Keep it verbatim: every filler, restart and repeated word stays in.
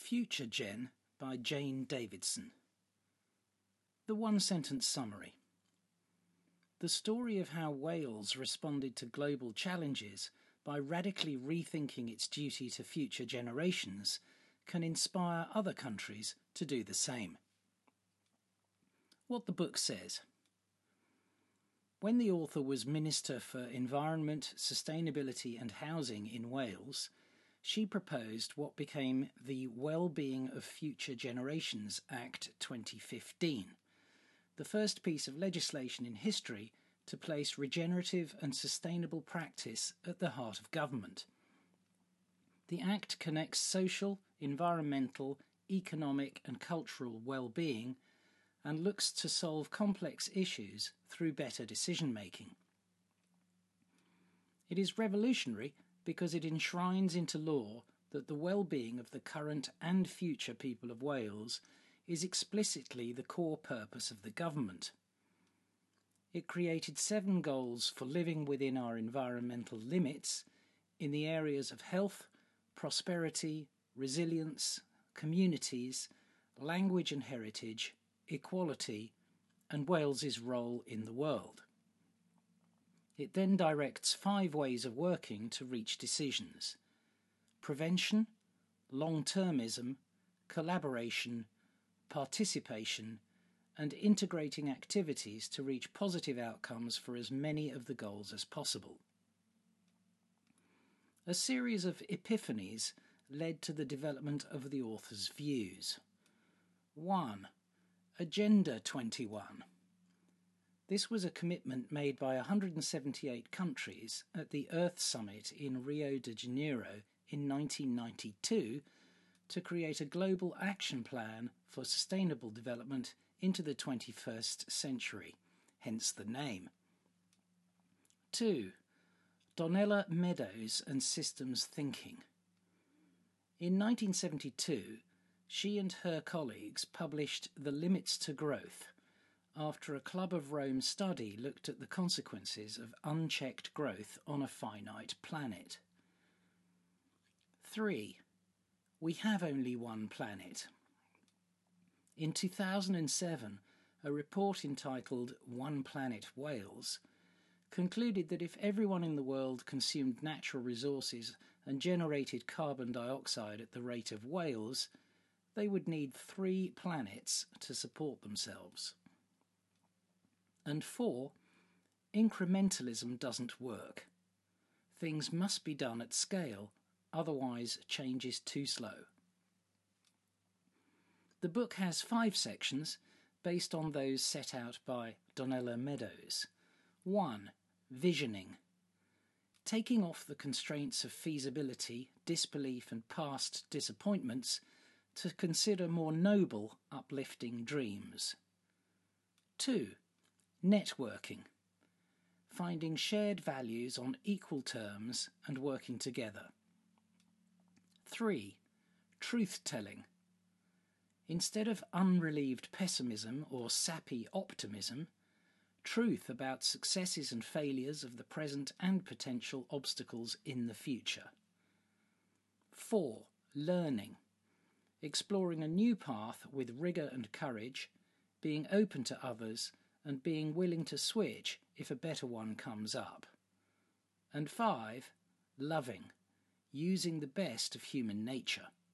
Future Gen by Jane Davidson. The one-sentence summary. The story of how Wales responded to global challenges by radically rethinking its duty to future generations can inspire other countries to do the same. What the book says. When the author was Minister for Environment, Sustainability and Housing in Wales, she proposed what became the Wellbeing of Future Generations Act twenty fifteen, the first piece of legislation in history to place regenerative and sustainable practice at the heart of government. The Act connects social, environmental, economic and cultural well-being and looks to solve complex issues through better decision-making. It is revolutionary because it enshrines into law that the well-being of the current and future people of Wales is explicitly the core purpose of the government. It created seven goals for living within our environmental limits in the areas of health, prosperity, resilience, communities, language and heritage, equality, and Wales's role in the world. It then directs five ways of working to reach decisions: prevention, long-termism, collaboration, participation, and integrating activities to reach positive outcomes for as many of the goals as possible. A series of epiphanies led to the development of the author's views. one. Agenda twenty-one. This was a commitment made by one hundred seventy-eight countries at the Earth Summit in Rio de Janeiro in nineteen ninety-two to create a global action plan for sustainable development into the twenty-first century, hence the name. two. Donella Meadows and Systems Thinking. In nineteen seventy-two, she and her colleagues published The Limits to Growth, after a Club of Rome study looked at the consequences of unchecked growth on a finite planet. three. We have only one planet. In two thousand seven, a report entitled One Planet Wales concluded that if everyone in the world consumed natural resources and generated carbon dioxide at the rate of Wales, they would need three planets to support themselves. And four, incrementalism doesn't work. Things must be done at scale, otherwise change is too slow. The book has five sections based on those set out by Donella Meadows. one. Visioning. Taking off the constraints of feasibility, disbelief and past disappointments to consider more noble, uplifting dreams. two. Networking. Finding shared values on equal terms and working together. three. Truth-telling. Instead of unrelieved pessimism or sappy optimism, truth about successes and failures of the present and potential obstacles in the future. four. Learning. Exploring a new path with rigour and courage, being open to others, and being willing to switch if a better one comes up. And five. Loving. Using the best of human nature.